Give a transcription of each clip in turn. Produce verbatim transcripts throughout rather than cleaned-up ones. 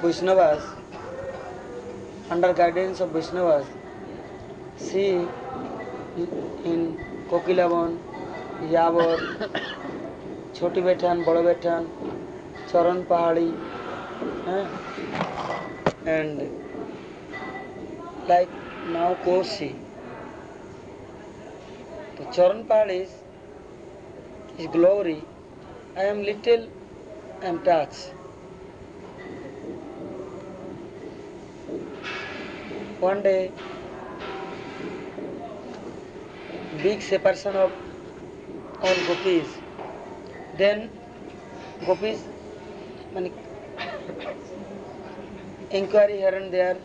Vaishnavas, under guidance of Vaishnavas, see in Kokilavan, Yavor, Choti Betan, Bada Betan, Charan Pahadi, eh, and like now Kosi. The Charan Pahadi is his glory. I am little am touched. One day, big separation of all gopis. Then gopis, mani, inquiry here and there.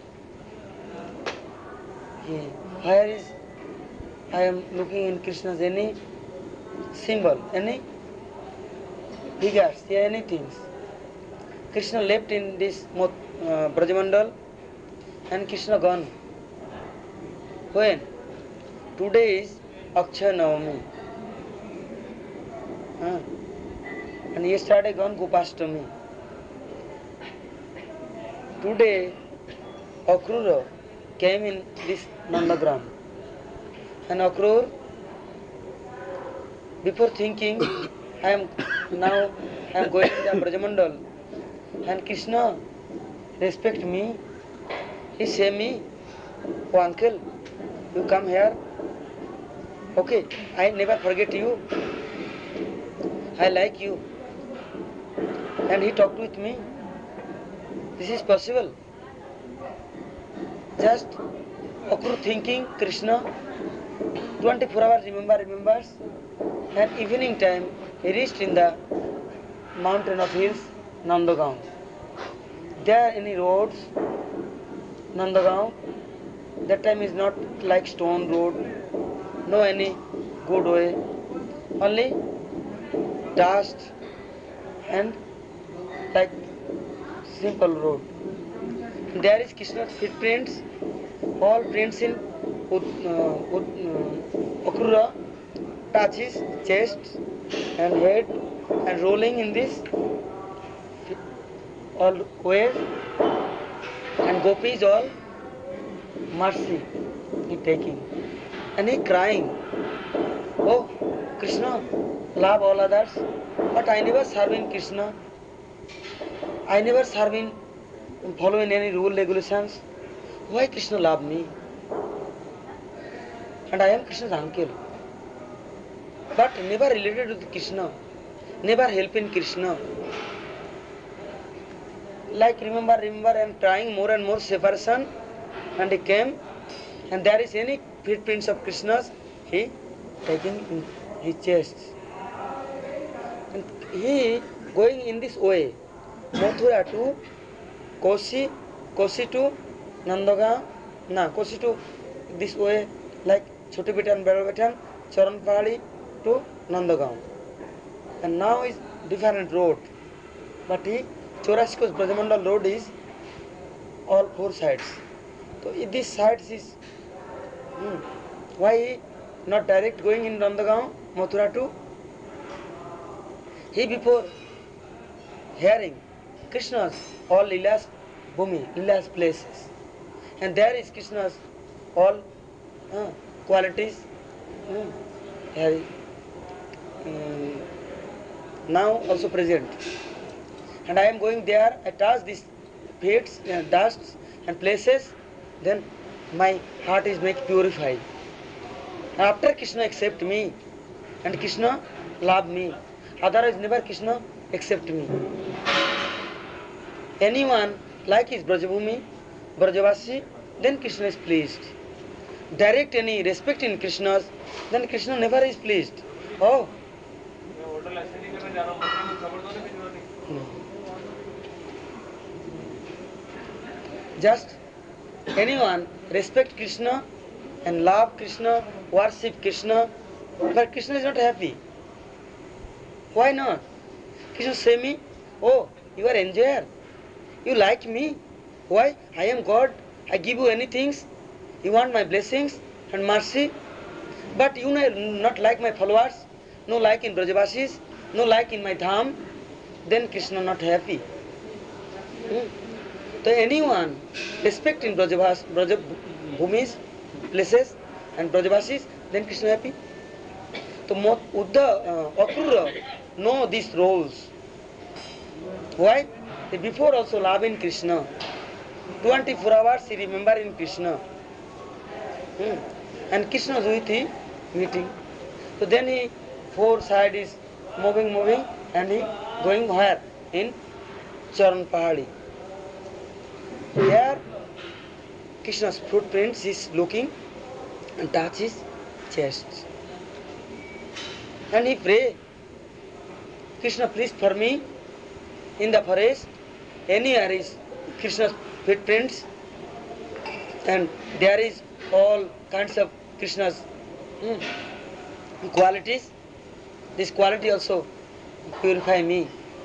He, where is I am looking in Krishna's any symbol, any figures, any things. Krishna left in this uh, Brajamandal and Krishna gone. When? Today is Akshaya Navami. Uh, and yesterday gone Gopashtami. Today Akrura came in this Nandagram. And Akrur, before thinking, I am now I am going to the Brajamandal and Krishna respect me. He say me, oh uncle, you come here. Okay, I never forget you. I like you. And he talked with me. This is possible. Just Akrur thinking Krishna, twenty-four hours remember, remembers. And evening time, he reached in the mountain of hills, Nandagaon. There any roads, Nandagaon, that time is not like stone road, no any good way, only dust and like simple road. There is Krishna's footprints, all prints in Ud, uh, Ud, uh, Akrura, touches chest and head and rolling in this all ways, and gopis all mercy he taking and he crying, oh Krishna, love all others, but I never serving Krishna, I never serving following any rule regulations, why Krishna love me? And I am Krishna's uncle, but never related with Krishna, never helping Krishna. Like remember, remember, I am trying more and more separation, and he came, and there is any footprints of Krishna's, he taking in his chest. And he going in this way, Mathura to Kosi, Kosi to Nandagaon, na Kosi to this way, like Choti Betan, Bada Betan, Charan Pahadi to Nandagaon. And now is different road, but he Chaurasikos Brajamandal road is all four sides. So this sides is hmm, why not direct going in Nandagaon, Mathura to? He before hearing Krishna's all Leela's bhumi, Leela's places, and there is Krishna's all uh, qualities. Hmm, here, um, now also present. And I am going there, I touch these pits, uh, dusts and places, then my heart is make purified. After Krishna accept me, and Krishna love me, otherwise never Krishna accept me. Anyone like his Brajabhumi, Brajavasi, then Krishna is pleased. Direct any respect in Krishna's, then Krishna never is pleased. Oh. No. Just anyone respect Krishna and love Krishna, worship Krishna, but Krishna is not happy. Why not? Krishna say me, oh, you are enjoyer, you like me. Why? I am God, I give you anything, you want my blessings and mercy, but you know not like my followers, no like in Brajavasis, no like in my dham, then Krishna not happy. Hmm. So anyone respecting Brajavas, Brajabhumis, places and Brajavasis, then Krishna happy. So Uddha, uh, Akrura know these roles. Why? Before also loving Krishna. twenty-four hours he remember in Krishna. Hmm. And Krishna is with him meeting. So then he four side is moving, moving and he going where? In Charan Pahadi. There Krishna's footprints is looking and touch his chest. And he pray, Krishna please for me in the forest, anywhere is Krishna's footprints and there is all kinds of Krishna's hmm, qualities. This quality also purify me.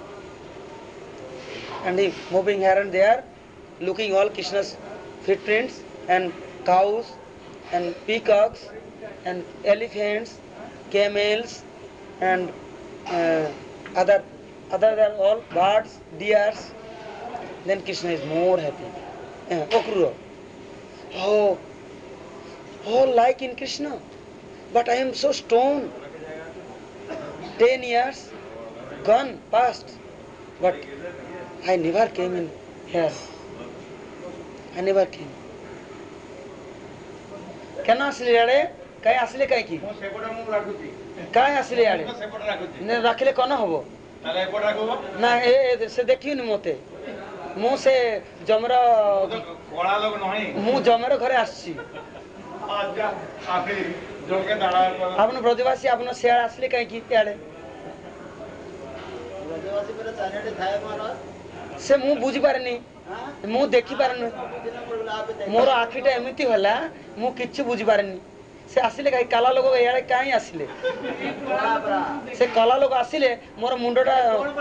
And he moving here and there, looking all Krishna's footprints and cows and peacocks and elephants, camels and uh, other other than all birds, deers. Then Krishna is more happy. Uh, Akrura. Oh, all like in Krishna. But I am so stoned. Ten years gone, past. But I never came in here. I never came. কেন আসলে আরে কাই আসলে কাই কি কাই আসলে আরে রাখলে কোন হবো না সে দেখিনি মতে মু সে জমর মু জমর ঘরে আসছি আপন ব্রজবাসী আপন শেয়ার আসলে কাই কি আড়ে ସେ ମୁଁ ବୁଝିପାରେନି ମୁଁ ଦେଖିପାରେନି ମୋର ଆଖିଟା ଏମିତି ହେଲା ମୁଁ କିଛି ବୁଝିପାରେନି ସେ ଆସିଲେ କାହିଁ କାଲା ଲୋକ ଇଆଡ଼େ କାହିଁ ଆସିଲେ ସେ କଲା ଲୋକ ଆସିଲେ ମୋର ମୁଣ୍ଡଟା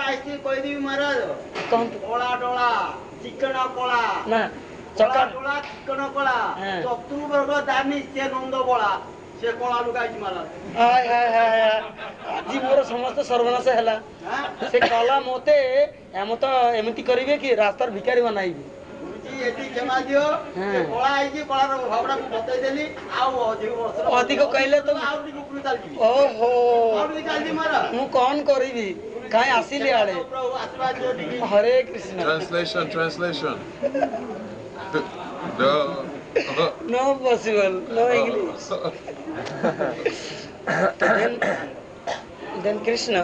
ନା ଚକା ଆଜି ମୋର ସମସ୍ତ ସର୍ବନାଶ ହେଲା ସେ କଲା ମତେ ଏମ ତ ଏମିତି କରିବେ କି ରାସ୍ତାର ଭିକାରୀ ବନାଇବି ଅଧିକ କହିଲେ ତ ଓହୋ ମୁଁ କଣ କରିବି କାହିଁ ଆସିଲି ଆଡେ Hare Krishna Translation, translation. No. No possible, no English. then, then Krishna,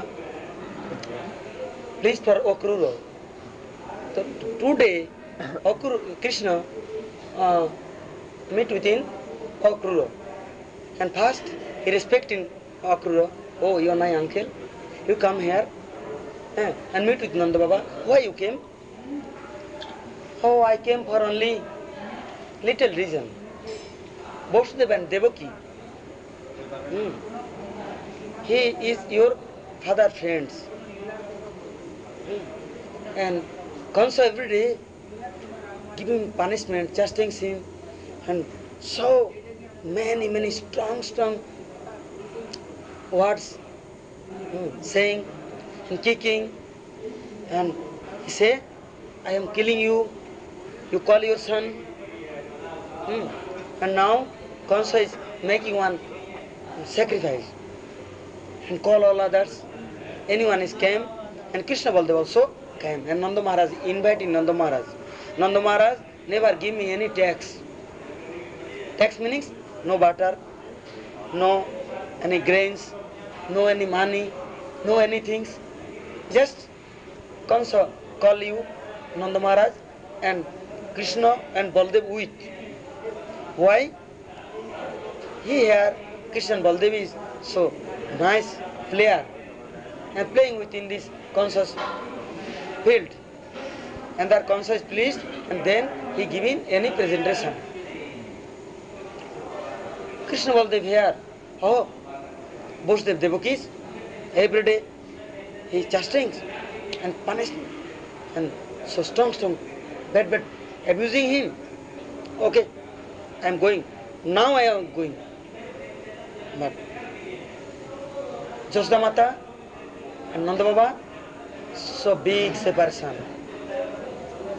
please for Akrura. So today, Akrura, Krishna uh, meet within Akrura. And first, he respecting Akrura. Oh, you are my uncle. You come here eh, and meet with Nanda Baba. Why you came? Oh, I came for only little reason. Vasudeva and Devaki. Hmm. He is your father friends. Hmm. And Kansa every day give him punishment, chastising him, and so many, many strong, strong words hmm, saying and kicking. And he say, I am killing you. You call your son. Hmm. And now Kansa is making one sacrifice and call all others. Anyone is came and Krishna Baldev also came and Nanda Maharaj inviting Nanda Maharaj. Nanda Maharaj never give me any tax. Tax means no butter, no any grains, no any money, no anything. Just Kansa call you Nanda Maharaj and Krishna and Baldev with. Why? Here Krishna and Baldev is so nice player and playing within this conscious field. And their conscious pleased and then he giving any presentation. Krishna Baldev here, oh, Vasudeva Devakis, every day he chastising and punishing and so strong, strong, bad, bad, abusing him. Okay, I am going. Now I am going. But Jashoda Mata and Nanda Baba, so big separation.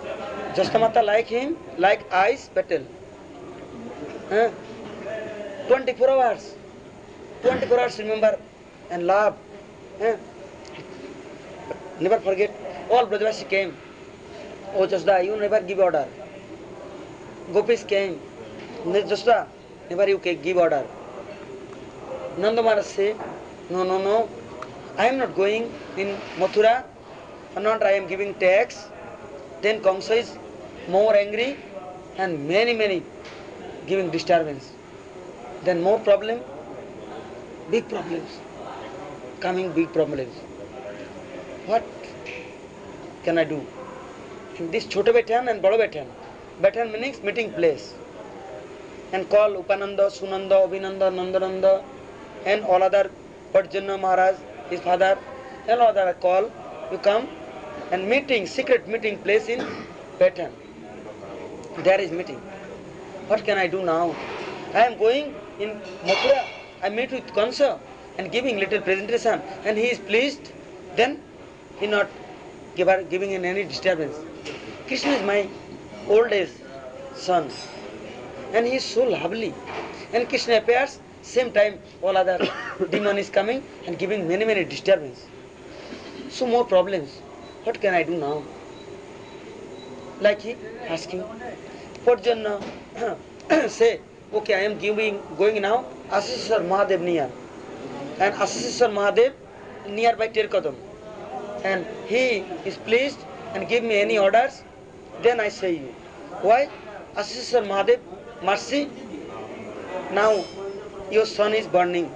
Jastamata like him, like ice petal. Huh? twenty-four hours. twenty-four hours remember and love. Huh? Never forget. All Brajavasi came. Oh Jasda, you never give order. Gopis came. Jasda, never you give order. Nanda Maharaj said, no, no, no. I am not going in Mathura. Or not I am giving tax. Then Kamsa is more angry and many, many giving disturbance. Then more problem, big problems. Coming big problems. What can I do? In this Chota Baitan and Bada Baitan. Baitan means meeting place. And call Upananda, Sunanda, Abhinanda, Nandananda and all other Parjana Maharaj, his father, and all other call. You come and meeting, secret meeting place in Baitan. There is meeting. What can I do now? I am going in Mathura. I meet with Kansa and giving little presentation and he is pleased. Then he not give, giving in any disturbance. Krishna is my old age son and he is so lovely. And Krishna appears, same time all other demon is coming and giving many many disturbance. So more problems. What can I do now? Like he asking. Parjana say, okay, I am giving going now Asisar Mahadev near. And Asisar Mahadev nearby Tirkadam. And he is pleased and give me any orders, then I say you. Why? Asisar Mahadev, mercy, now your sun is burning.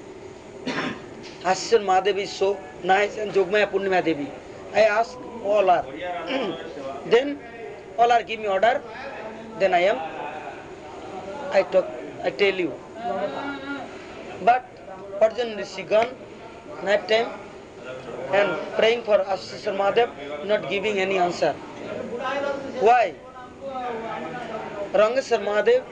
Asisar Mahadev is so nice and Jogmaya Purnima Devi. I ask all are. Then all are give me order, then I am, I talk, I tell you. But Parjan Rishi gone, night time, and praying for Asisar Mahadev, not giving any answer. Why? Rangasar Mahadev,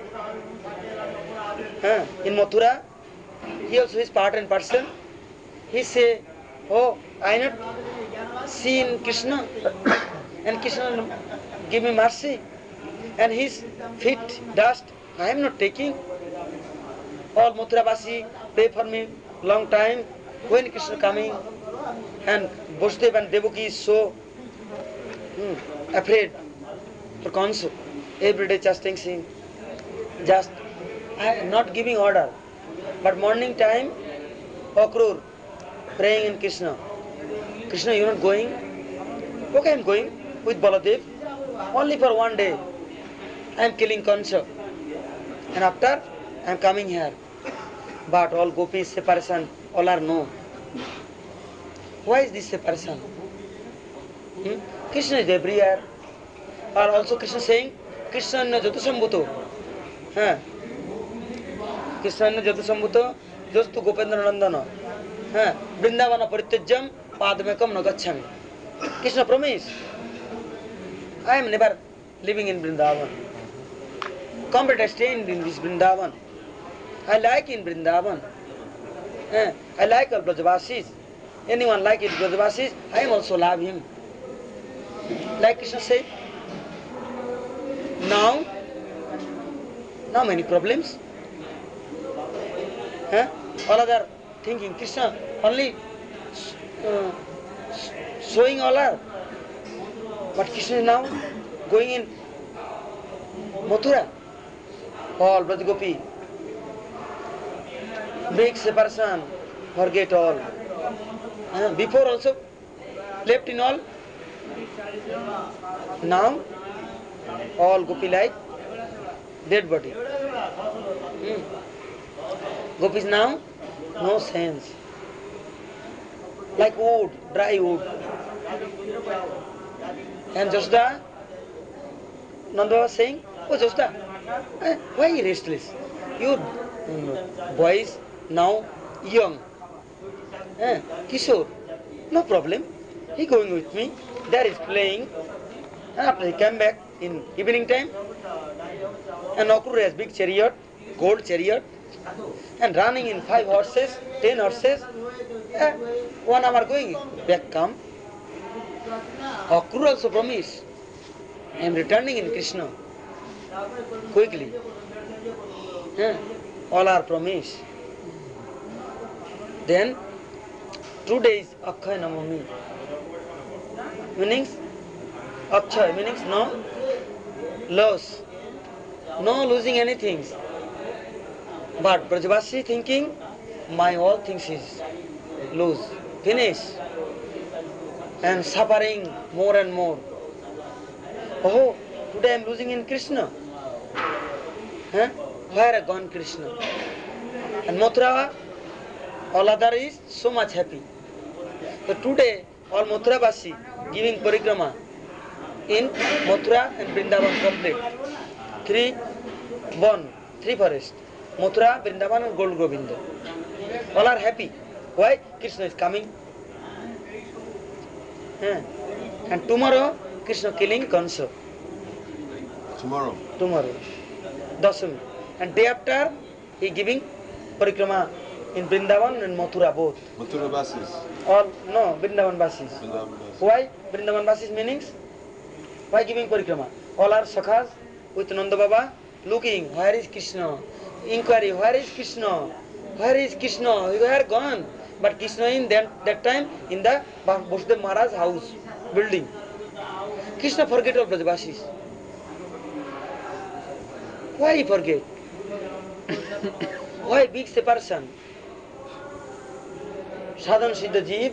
uh, in Mathura, he also is part and parcel. He say, oh, I not see in Krishna, and Krishna give me mercy, and his feet dust, I am not taking. All Mathura-vasi pray for me long time, when Krishna coming, and Vasudev and Devaki is so hmm, afraid for Kansa. Every day just thinking, just I am not giving order. But morning time, Akrur, praying in Krishna. Krishna, you are not going? Okay, I am going with Baladev. Only for one day. I am killing Kansa. And after, I am coming here. But all gopis separation, all are no. Why is this separation? Hmm? Krishna is everywhere. Or also Krishna saying, Krishna na jatu sambhuto. Huh? Krishna na jatu sambhuto, jastu Gopendra Nandana. Huh? Vrindavana parityajam padmekam na gacchami. Krishna promised, I am never living in Vrindavan. Complete I stay in this Vrindavan. I like in Vrindavan. Huh? I like all Brajavasis. Anyone like it Brajavasis, I am also love him. Like Krishna said, now, now many problems. Huh? All other thinking, Krishna only uh, showing all are. But Krishna is now going in Mathura. All Brajgopi. Big separation, forget all. Uh, before also left in all. Now all gopi like dead body. Hmm. Gopis now no sense. Like wood, dry wood. And Jasda, Nanda was saying, oh Jasda, eh, why are you restless? You um, boys now young. Eh, Kishore, no problem. He going with me. There is playing. And after he came back in evening time, and Akrura has big chariot, gold chariot, and running in five horses, ten horses. Eh, one hour going, back come. Akrura also promised. I am returning in Krishna quickly. Eh? All are promised. Then two days Akshaya Navami. Meanings Akshaya meanings no loss, no losing anything. But Brajavasi thinking my all things is lose, finish, and suffering more and more. Oh, today I am losing in Krishna. Huh? Where are gone Krishna? And Mathura, all other is so much happy. So today, all Mathura-vasi giving parikrama in Mathura and Vrindavan complete. Three one, three forests. Mathura, Vrindavan and Gold Govinda. All are happy. Why? Krishna is coming. Huh? And tomorrow, Krishna killing Kansa. Tomorrow? Tomorrow. Dasami. And day after, he giving parikrama in Vrindavan and Mathura both. Mathura Basis? All, no, Vrindavan Basis. Vrindavan Basis. Why? Vrindavan Basis meanings? Why giving parikrama? All are sakhas with Nanda Baba looking, where is Krishna? Inquiry, where is Krishna? Where is Krishna? You are gone. But Krishna in that, that time in the Vasudev Maharaj house, building. Krishna forget all Brajavasis. Why he forget? Why big separation? Sadhan Siddha Jeev,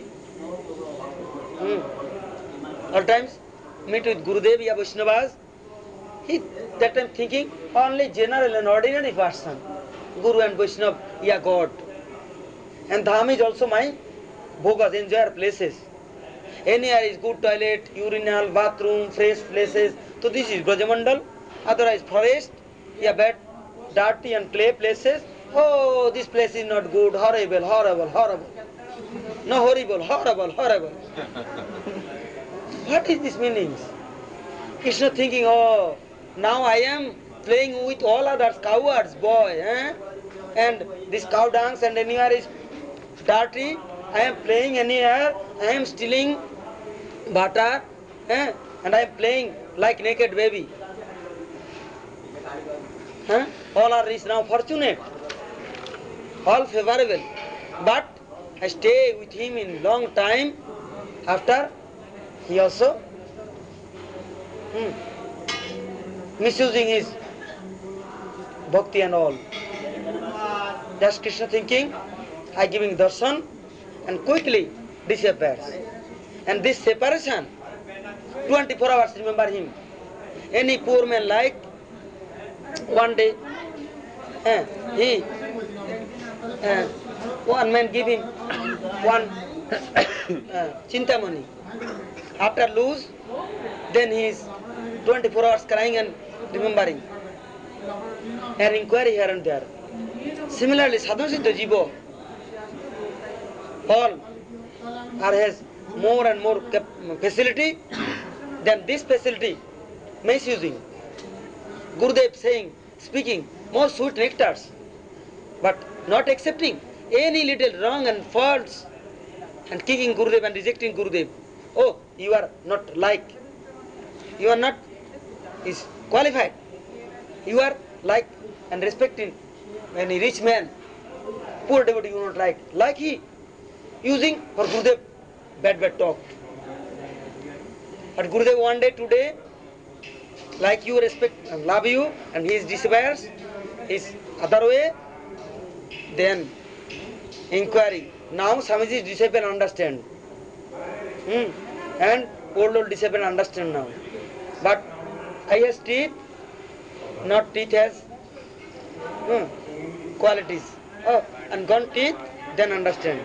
hmm. all times meet with Gurudev, ya Vaishnavas. He that time thinking only general and ordinary person. Guru and Vaishnav, ya God. And Dham is also my bhogas, enjoyer places. Anywhere is good toilet, urinal, bathroom, fresh places. So this is Brajamandal, otherwise forest, yeah, bad, dirty and clay places. Oh, this place is not good, horrible, horrible, horrible. No, horrible, horrible, horrible. What is this meanings? Krishna thinking, oh, now I am playing with all others, cowards, boy. Eh? And this cow dance and anywhere is dirty. I am playing anywhere. I am stealing butter. Eh? And I am playing like naked baby. Huh? All are rich now, fortunate. All favorable. But I stay with him in long time. After he also hmm, misusing his bhakti and all. That's Krishna thinking, I giving darshan and quickly disappears. And this separation, twenty-four hours remember him. Any poor man like, one day, eh, he, eh, one man give him one uh, chintamani. After lose, then he is twenty-four hours crying and remembering. And inquiry here and there. Similarly, Sadhu Siddha Jiva, all are has more and more facility, then this facility misusing. Gurudev saying, speaking, more sweet nectars, but not accepting any little wrong and faults and kicking Gurudev and rejecting Gurudev. Oh, you are not like, you are not is qualified. You are like and respecting any rich man, poor devotee you not like. Like he, using for Gurudev bad bad talk. But Gurudev one day, today, like you respect and love you, and he is disappears, is other way, then inquiry. Now Swamiji's disciple understand. Hmm. And old old disciple understand now. But eye has teeth, not teeth has hmm, qualities. Oh, and gone teeth, then understand.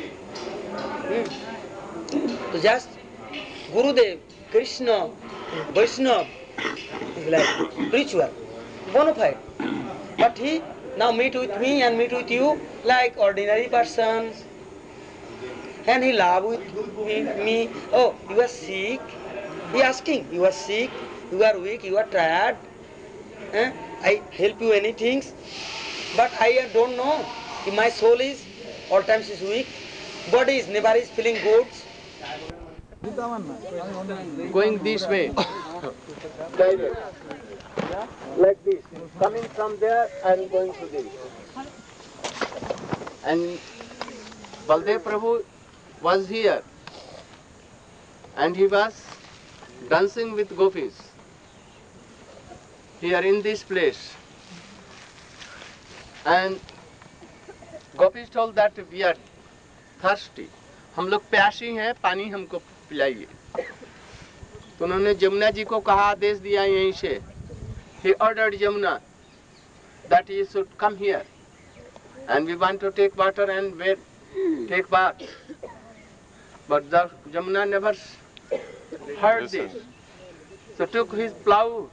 Hmm. So just Gurudev, Krishna, Vaishnava is like spiritual, bona fide. But he now meet with me and meet with you like ordinary persons. And he love with me, me. Oh, you are sick? He asking, you are sick, you are weak, you are tired. Eh? I help you anything. But I don't know. My soul is all times is weak. Body is never is feeling good. Going this way. direct, like this, coming from there and going to this. And Baldev Prabhu was here, and he was dancing with gopis here in this place. And gopis told that we are thirsty. हम लोग प्यासी हैं, पानी हमको पिलाइए. तो उन्होंने जमुना जी को कहा, आदेश दिया यहीं से. He ordered Jamuna that he should come here, and we want to take water and wait, take bath. But the Jamuna never heard this. So took his plough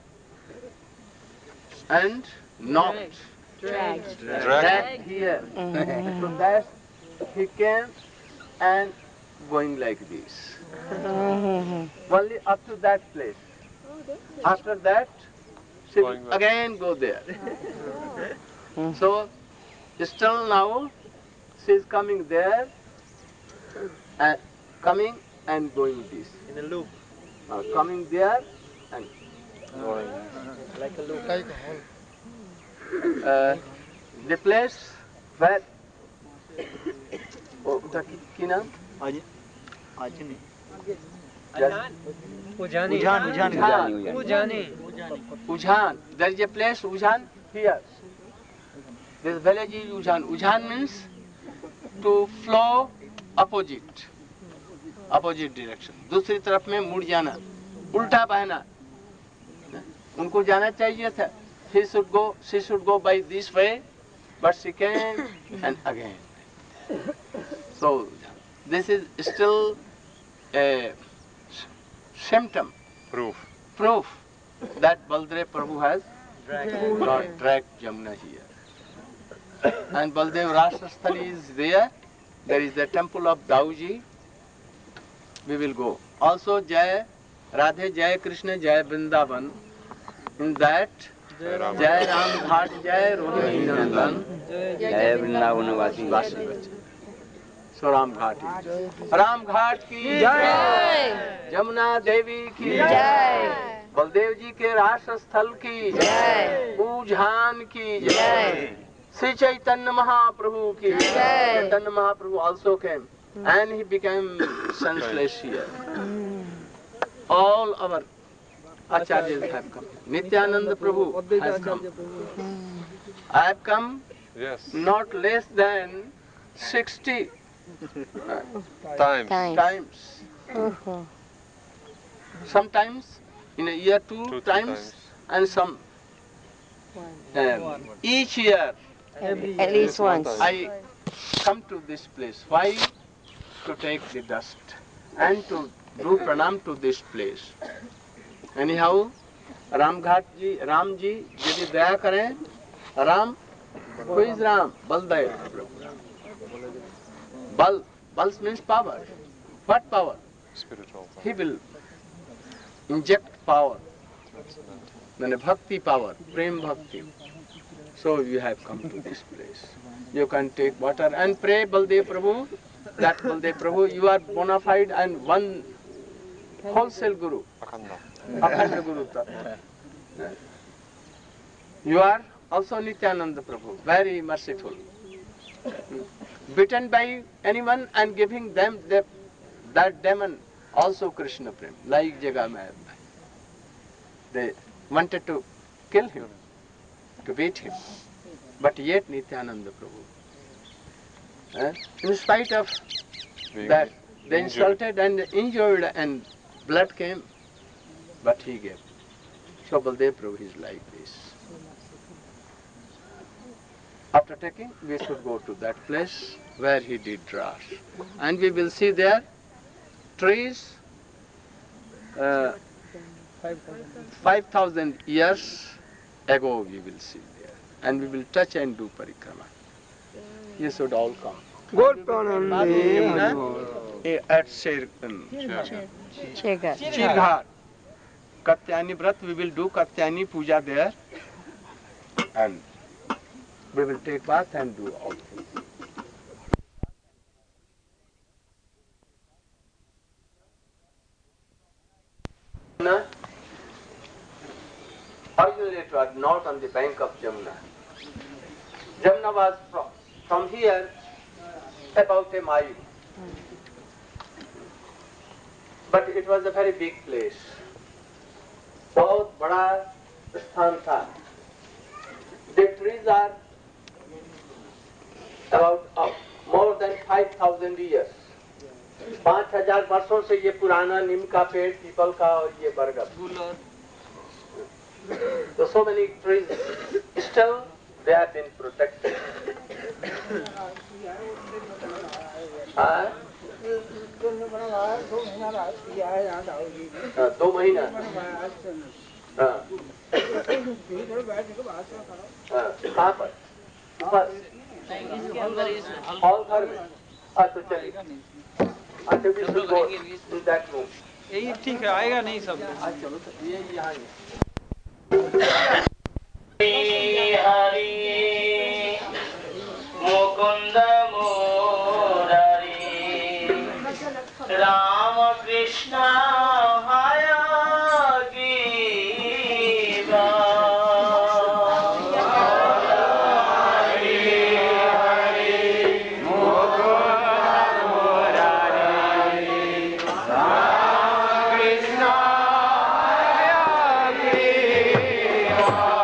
and knocked, Dragged. dragged here. So that he came and going like this. Only up to that place. After that, she will again go there. So still now she is coming there and coming and going this. In a loop. Uh, coming there and Like a loop. Like uh, the place where oh, the ki naam? Ajni. Ujhan, Ujhan, Ujhan. There is a place Ujhan here. This village is Ujhan. Ujhan means to flow opposite, opposite direction. दूसरी तरफ में मुड़ जाना, उल्टा बहना. उनको जाना चाहिए था. He should go, she should go by this way, but she came and again. So this is still a symptom, Proof. proof that Baldev Prabhu has got dragged Jamuna here. And Baldev Rasasthali is there. There is the temple of Dauji. We will go. Also Jai Radhe, Jai Krishna, Jai Vrindavan. In that, Jai Ram Ghat, Jai Rohini Nandan, Jai Vrindavan Vasi. So Ram Ghat is. Ram Ghat ki Jai. Jamuna Devi ki Jai. Baldev ji ke Rasa Sthal ki Jai. Ujhan ki Jai. Sri Chaitanya Mahaprabhu ki Jai. Chaitanya Mahaprabhu also came and he became senseless here. All our Acharyas have come. Nityananda Prabhu has come. I have come Yes. not less than sixty Times. Times. times. Uh-huh. Sometimes in a year two, Two, three times, times. and some um, each year At least once. I come to this place. Why? To take the dust and to do pranam to this place. Anyhow, Ram Ghat ji, Ram ji, यदि दया करें, Ram, who is Ram? Baldev. Bal, Bal means power. What power? Spiritual. He will inject power. Then bhakti power, prem bhakti. So you have come to this place. You can take water and pray Baldev Prabhu. That Baldev Prabhu, you are bona fide and one wholesale guru. Akhanda. Akhanda Guru Tattva. You are also Nityananda Prabhu, very merciful. Bitten by anyone and giving them the, that demon, also Krishna Prem, like Jaga Mahab. They wanted to kill him, to beat him, but yet Nityananda Prabhu. Eh? In spite of Being that, they injured. insulted and injured and blood came, but he gave. So Baldev Prabhu is like this. After taking, we should go to that place where he did ras. And we will see there trees, uh, five thousand years ago we will see there. And we will touch and do parikrama. You should all come. At Sher, um, Chegar. Chirghar. Katyani Vrat, we will do Katyani Puja there. And we will take bath and do all things. was not on the bank of Jamuna. Jamuna was from, from here about a mile. But it was a very big place. बहुत बड़ा स्थान था. The trees are about uh, more than five thousand years. पाँच हजार वर्षों से ये पुराना नीम का पेड़, पीपल का और ये बरगद. So so many trees still they have been protected. हाँ? हाँ, दो महीना. हाँ. हाँ, कहाँ पर? ऊपर. हॉल घर में. हाँ तो चलिए. अच्छा we should go in that room. यही ठीक है, आएगा नहीं सब. चलो तो ये यहाँ ही. Hari Mukunda Murari Rama Krishna Haya Giva Hari Hari Mukunda Murari Rama Krishna Haya Giva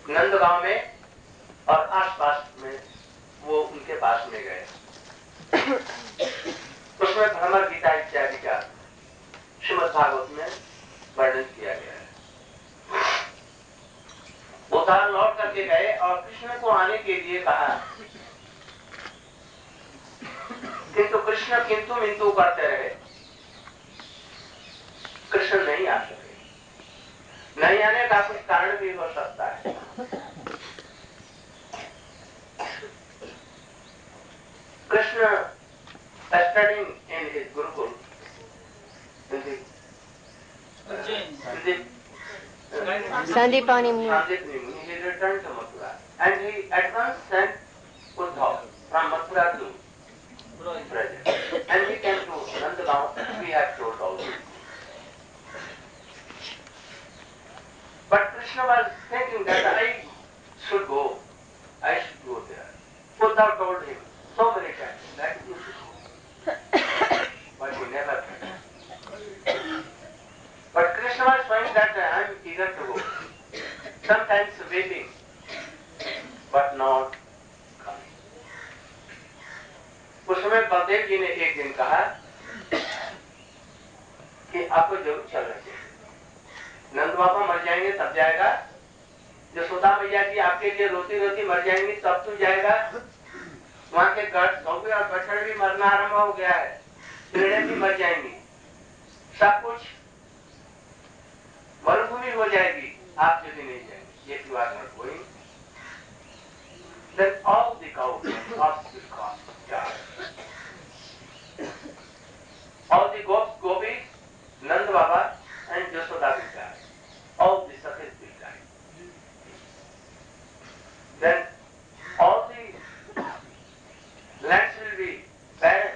Nandgaon में और आसपास में वो उनके पास में गए। उसमें भ्रमर गीता इत्यादि का श्रीमद् भागवत में वर्णन किया गया है। उधर लौट करके गए और कृष्ण को आने के लिए कहा, किंतु कृष्ण किंतु मिंतु करते रहे। कृष्ण नहीं आ सके। नहीं आने का कुछ कारण भी हो सकता है। Krishna studying in his Gurukul, in the, uh, in the Sandipani Muni. Sandipani Muni, he returned to Mathura and he at once sent Uddhav from Mathura to Braja. And he came to Nandagaon, we have told also. But Krishna was thinking that I should go, I should go there. Uddhav told him so many times that you should go. But he never came. But Krishna was showing that I am eager to go. Sometimes waiting, but not coming. उस समय बलदेव जी ने एक दिन कहा कि आपको जरूर चलना चाहिए। नंद बाबा मर जाएंगे तब जाएगा, यशोदा मैया जी आपके लिए रोती रोती मर जाएंगी तब तू जाएगा। वहाँ के गर्द हो गए और बछड़ भी मरना आरंभ हो गया है, पेड़े भी मर जाएंगी, सब कुछ मरुभूमि हो जाएगी, आप यदि नहीं जाएंगे। ये you are not going, then all the cows must be caught, died. All the goats, gopis, Nand Baba and Yashoda will die. All the sakhis will die. Then all the lands will be barren.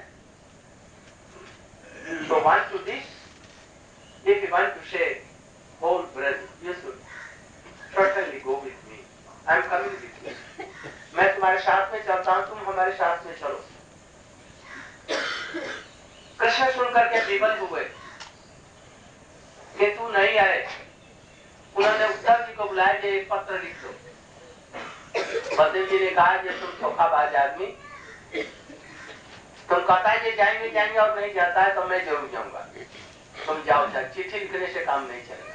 So want to this, if you want to say whole breath, you should certainly go with me. I am coming with you. मैं तुम्हारे साथ में चलता हूँ, तुम हमारे साथ में चलो। कृष्ण सुन करके विवल हुए कि तू नहीं आए। उन्होंने उद्धव जी को बुलाया कि एक पत्र लिख दो। बलदेव जी ने कहा कि तुम धोखाबाज आदमी, तुम कहता है कि जाएंगे जाएंगे और नहीं जाता है तो मैं जरूर जाऊंगा। तुम जाओ जाओ, चिट्ठी लिखने से काम नहीं चलेगा।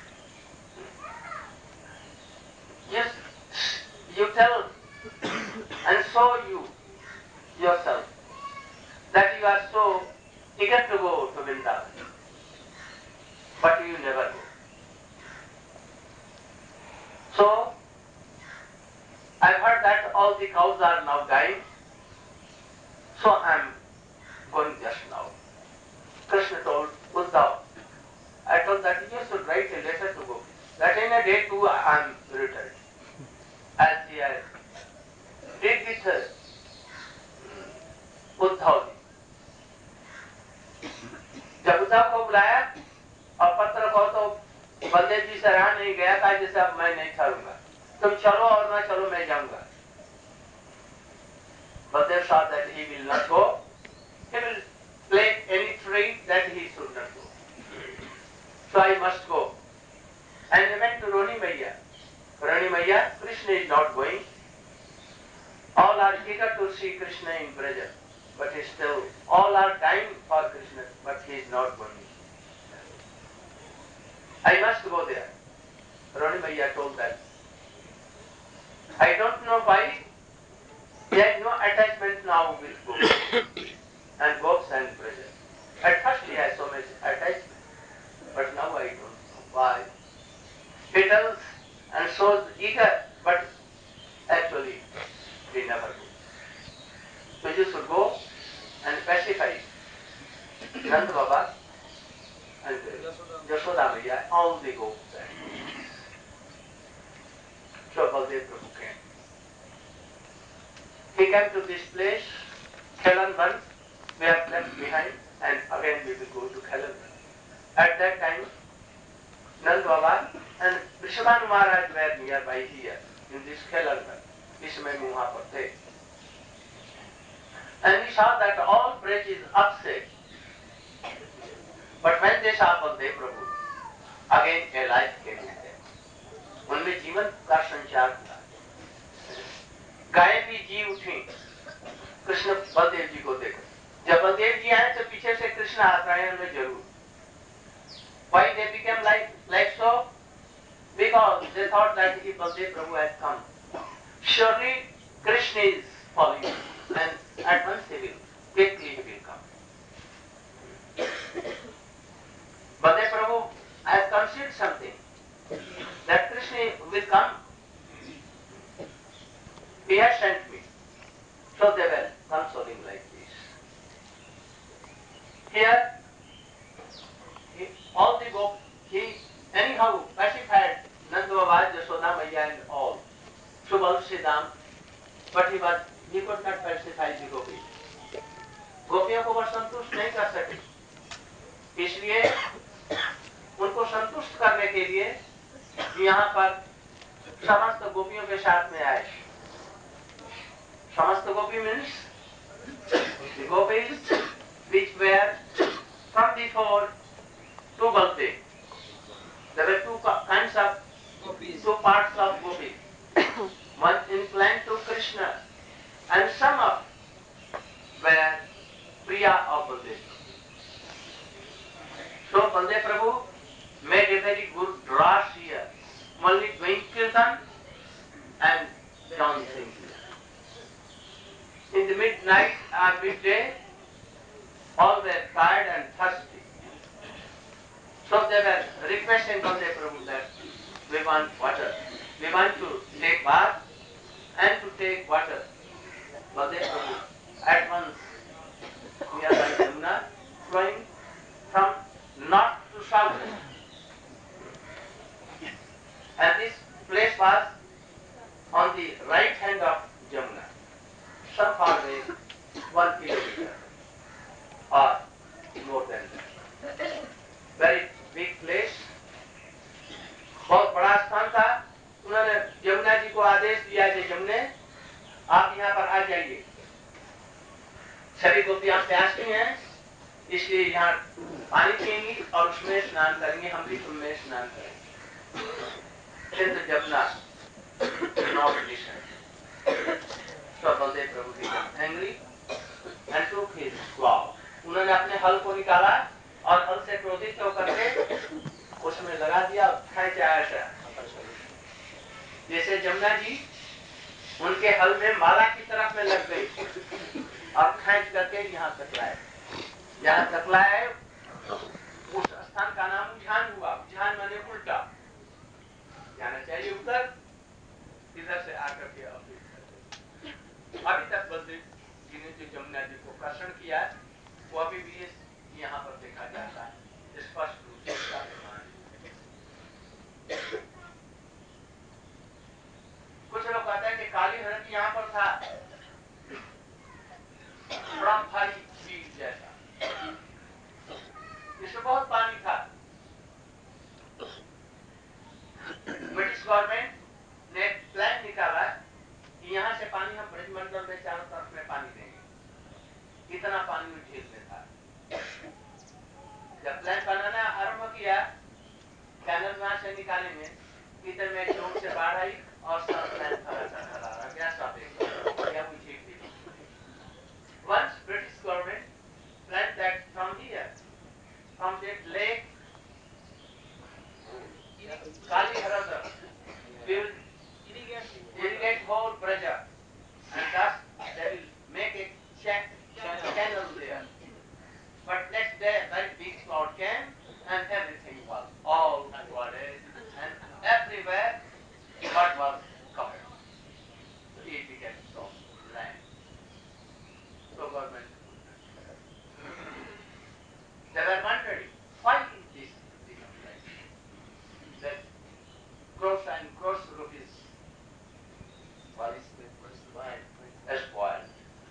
Yes, you tell and show you yourself that you are so eager to go to Vrindavan, but you never go. So, I've heard that all the cows are now dying, so I am going just now. Krishna told Uddhav, I told that you should write a letter to go. That in a day too I am returned. As he has did with her, Uddhav ji. जब उद्धव को बुलाया और पत्र को तो बलदेव जी से रहा नहीं गया, कहा जैसे अब मैं नहीं ठहरूंगा, तुम चलो और ना चलो मैं जाऊंगा। Baldev saw that he will not go, he will play any trick that he should not go. So I must go. And he went to Roni Maiya. Roni Maiya, Krishna is not going. All are eager to see Krishna in Braja, but he still, all are dying for Krishna, but he is not going. I must go there. Roni Maiya told that. I don't know why, there is no attachment now with goats and goats and Braja. At first he has so much attachment, but now I don't know why. He tells and shows eager, but actually he never goes. So you should go and pacify Nand Baba and Yashoda Maiya, all the goats. So Baldev Prabhu came. He came to this place, Khelanban, we are left behind, and again we will go to Khelanban. At that time, Nand Baba and Vrishabhanu Maharaj were nearby here, in this Khelanban. इस समय वहाँ पर थे. And he saw that all bridge is upset. But when they saw Baldev Prabhu, again a light came in them. उनमें जीवन का संचार हुआ। गाय भी जी उठी कृष्ण बलदेव जी को देखो। जब बलदेव जी आए तो पीछे से कृष्ण आ रहे हैं उनमें जरूर। Why they became like like so? Because they thought that if Baldev Prabhu had come, surely Krishna is following him, and at once he will quickly he will come. Baldev Prabhu has conceived something that Krishna will come. He has sent me. So they were consoling like this. Here, he, all the go, he anyhow pacified Nanda Baba, Yashoda Maya and all, Subal Siddham, but he was he could not pacify the gopis. गोपियों को वह संतुष्ट नहीं कर सके, इसलिए उनको संतुष्ट करने के लिए यहाँ पर समस्त गोपियों के साथ में आए। समस्त गोपी means the gopis which were from before to Baldev. There were two kinds of gopis, two parts of gopi. One inclined to Krishna, and some of were Priya of Baldev. So Baldev Prabhu made a very good drash here, only doing kirtan and dancing. In the midnight or midday, all were tired and thirsty. So they were requesting Baldev Prabhu that we want water. We want to take bath and to take water. Baldev Prabhu at once nearby Yamuna, flowing from north to south. And this place was on the right hand of Jamuna, some far away, one kilometer or more than that. Very big place, बहुत बड़ा स्थान था। उन्होंने यमुना जी को आदेश दिया कि यमुने आप यहाँ पर आ जाइए। सभी गोपियाँ प्यासी हैं, इसलिए यहाँ पानी पिएंगी और उसमें स्नान करेंगे, हम भी उनमें स्नान करेंगे। किंतु Yamuna not listen. So Baldev Prabhu became angry and took his claw. उन्होंने अपने हल को निकाला और हल से क्रोधित होकर के उसमें लगा दिया, खींचा ऐसा। जैसे जमुना जी उनके हल में माला की तरफ में लग गई और खींच करके यहाँ तक लाए। यहाँ तक लाए, उस स्थान का नाम उज्जैन हुआ। उज्जैन माने उल्टा, जाना चाहिए उत्तर, इधर से आकर के अभी तक बलदेव जी ने जो जमुना जी को कर्षण किया वो अभी भी यहाँ पर देखा जाता है स्पष्ट रूप से इसका प्रमाण। कुछ लोग कहते हैं कि काली नदी यहाँ पर था, बड़ा भारी बीज जैसा, इसमें बहुत पानी था। ब्रिटिश गवर्नमेंट ने प्लान निकाला कि यहाँ से पानी हम ब्रजमंडल में चारों तरफ में पानी देंगे। इतना पानी में झील में था। जब प्लान बनाना आरंभ किया, कैनल वहां से निकालेंगे, इधर में जोर से बाढ़ आई और सब प्लान खड़ा खड़ा रहा गया, सब एक या वो झील थी। Once British government planned that from here, from that lake, Kali Harada, we will irrigate whole Braja, and thus they will make a check channel there. But next day, a very big cloud came, and everything was all flooded, and everywhere what was covered. It became so land. So government, they were wondering why this became like that. Gross and gross rupees was spoiled.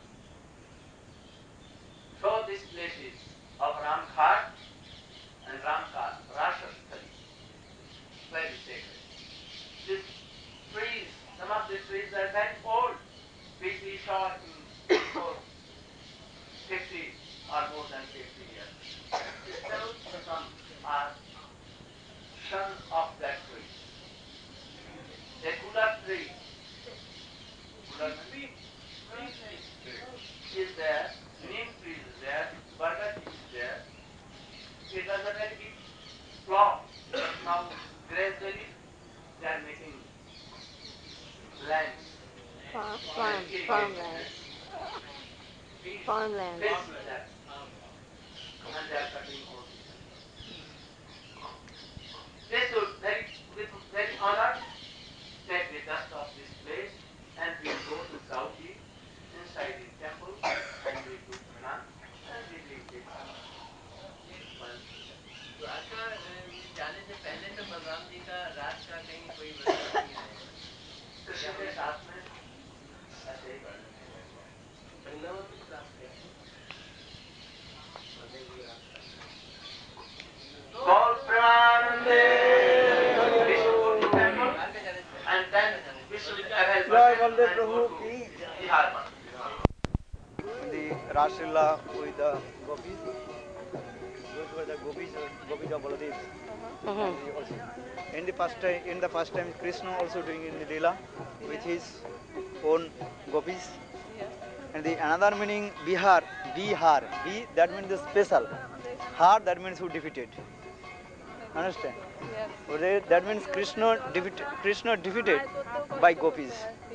So this place is of Ram Ghat and Ram Ghat, Rashasthali, very sacred. These trees, some of the trees are very old, which we saw in before fifty or more than fifty years. Still some are sons of that tree. a cooler tree. Cooler tree is there, neem tree is there, burger tree is there. It was a very big plot. Now gradually they are making lands. Farm, farm, farmland. Farmland. Place is there. And they are cutting all this. They should very, with very honor take the dust of this place and we go to Saudi inside the temple and we do pranam and we leave it. तो आपका जाने से पहले तो बलराम जी का रात का कहीं कोई व्यवस्था नहीं है तो सबके साथ में ऐसे ही करना वृंदावन में प्राप्त है Call Pranande we should go to temple and then we should avail and go to Bihar. The Rasila with the gopis. Those were the gopis, gopis of Baladev. Mm-hmm. Also, in the first time, in the first time, Krishna also doing in the Leela with his own gopis. And the another meaning Bihar, Bihar, B that means the special. Har that means who defeated. Understand? Yes. That means Krishna defeated, Krishna defeated by gopis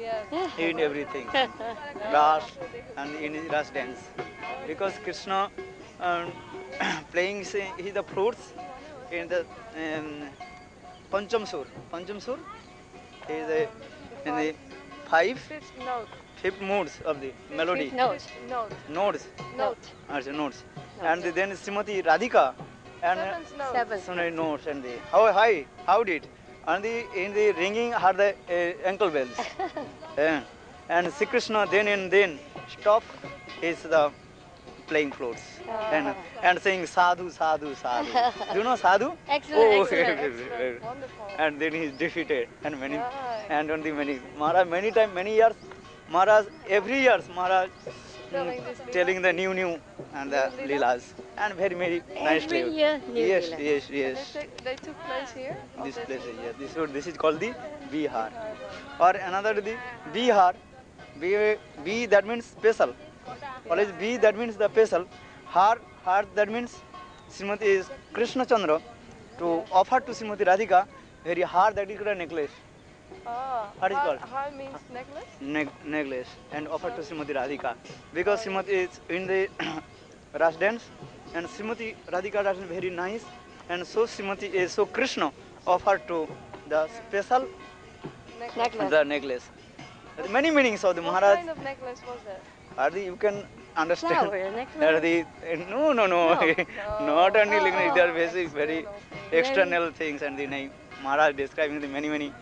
in everything. Ras and in his Ras dance. Because Krishna um, playing say, he the fruits in the um, Pancham Sur. Pancham Sur is a, in the five Fifth note. fifth modes of the melody. Fifth note. Note. Notes. Note. Also notes. And then Srimati Radhika and Seventh note. Seventh. so many notes and the how high how did and the in the ringing are the uh, ankle bells. Yeah. And Sri Krishna then and then stop is the playing flutes and and saying sadhu sadhu sadhu. Do you know sadhu? Excellent, Oh, excellent, Excellent. Wonderful. and then he is defeated and many Right. and on the many Maharaj many time many years Maharaj every years Maharaj Telling this Leela. telling the new new and the New Leela? leelas and very very nicely. Every year, new yes, Leela. yes, They, yes. took- they took place here? on This this place, Leela? yes. This is this is called the Bihar, or another the Bihar. B, B that means special. Always B that means the special. Har, Har that means Srimati is Krishna Chandra to offer to Srimati Radhika very Har that is called a necklace. Ah, What is har- called? har means necklace? Ne necklace and offer to Srimati Radhika because Srimati is in the Ras dance and Srimati Radhika dance is very nice and so Srimati is so Krishna offered to the special Necklace. the necklace. There are many meanings of the What Maharaj. kind of necklace was that? Are the you can understand. Flower necklace? Are the no no no, not only Oh, like they are oh, basic very external things. external things and the name Maharaj describing the many many.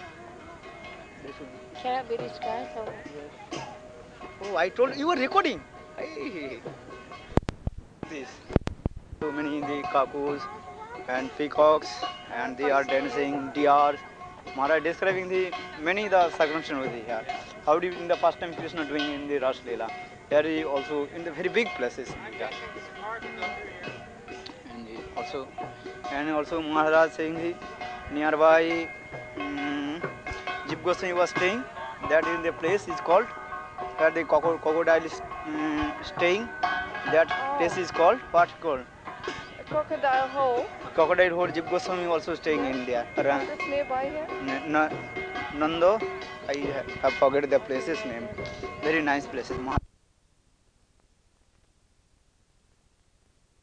Cannot be described. So. Oh, I told you were recording. Hey. This. So many the cuckoos and peacocks and they are dancing deer. Maharaj describing the many the circumstances over here. How did in the first time Krishna doing in the Ras Leela? There is also in the very big places. Yeah. And the also and also Maharaj saying the nearby um, Jiv Goswami was staying. That in the place is called where the crocodile crocodile is um, staying. That place is called what called? Crocodile Hole. Crocodile Hole. Jiv Goswami also staying in there. Around That's nearby here. N- N- Nando, I have forget the place's name. Very nice places.